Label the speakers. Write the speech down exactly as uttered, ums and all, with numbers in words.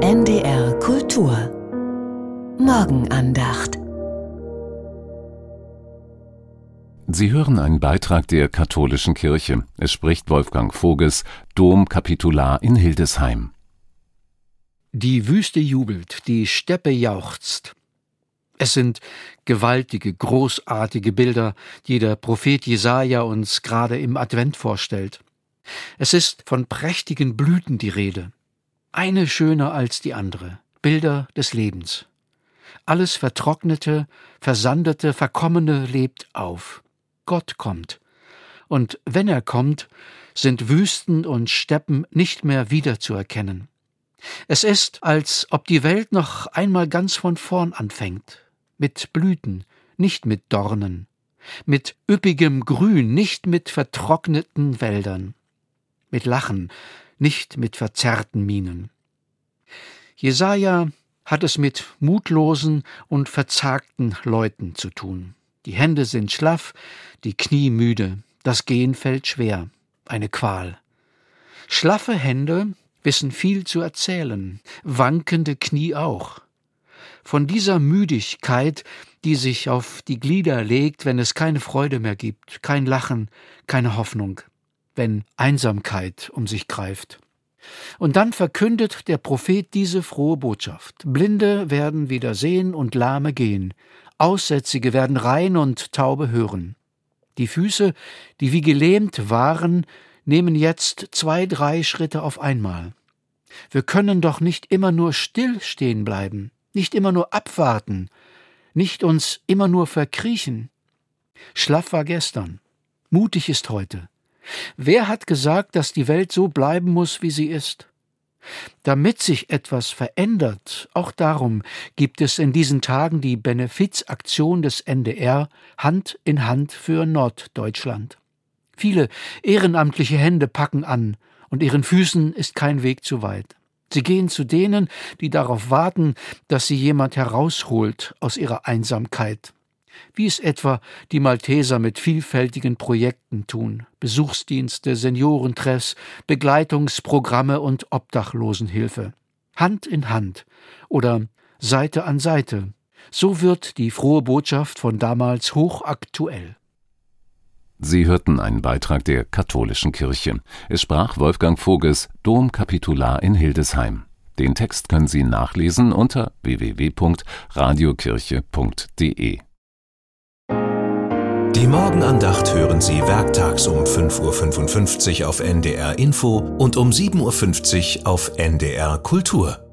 Speaker 1: N D R Kultur Morgenandacht.
Speaker 2: Sie hören einen Beitrag der Katholischen Kirche. Es spricht Wolfgang Voges, Domkapitular in Hildesheim.
Speaker 3: Die Wüste jubelt, die Steppe jauchzt. Es sind gewaltige, großartige Bilder, die der Prophet Jesaja uns gerade im Advent vorstellt. Es ist von prächtigen Blüten die Rede. Eine schöner als die andere. Bilder des Lebens. Alles Vertrocknete, Versandete, Verkommene lebt auf. Gott kommt. Und wenn er kommt, sind Wüsten und Steppen nicht mehr wiederzuerkennen. Es ist, als ob die Welt noch einmal ganz von vorn anfängt. Mit Blüten, nicht mit Dornen. Mit üppigem Grün, nicht mit vertrockneten Wäldern. Mit Lachen, nicht mit verzerrten Mienen. Jesaja hat es mit mutlosen und verzagten Leuten zu tun. Die Hände sind schlaff, die Knie müde, das Gehen fällt schwer, eine Qual. Schlaffe Hände wissen viel zu erzählen, wankende Knie auch. Von dieser Müdigkeit, die sich auf die Glieder legt, wenn es keine Freude mehr gibt, kein Lachen, keine Hoffnung, wenn Einsamkeit um sich greift. Und dann verkündet der Prophet diese frohe Botschaft. Blinde werden wieder sehen und Lahme gehen. Aussätzige werden rein und Taube hören. Die Füße, die wie gelähmt waren, nehmen jetzt zwei, drei Schritte auf einmal. Wir können doch nicht immer nur still stehen bleiben, nicht immer nur abwarten, nicht uns immer nur verkriechen. Schlaff war gestern, mutig ist heute. Wer hat gesagt, dass die Welt so bleiben muss, wie sie ist? Damit sich etwas verändert, auch darum gibt es in diesen Tagen die Benefizaktion des N D R Hand in Hand für Norddeutschland. Viele ehrenamtliche Hände packen an, und ihren Füßen ist kein Weg zu weit. Sie gehen zu denen, die darauf warten, dass sie jemand herausholt aus ihrer Einsamkeit. Wie es etwa die Malteser mit vielfältigen Projekten tun. Besuchsdienste, Seniorentreffs, Begleitungsprogramme und Obdachlosenhilfe. Hand in Hand oder Seite an Seite. So wird die frohe Botschaft von damals hochaktuell.
Speaker 2: Sie hörten einen Beitrag der Katholischen Kirche. Es sprach Wolfgang Voges, Domkapitular in Hildesheim. Den Text können Sie nachlesen unter w w w punkt radiokirche punkt d e.
Speaker 4: Die Morgenandacht hören Sie werktags um fünf Uhr fünfundfünfzig auf N D R Info und um sieben Uhr fünfzig auf N D R Kultur.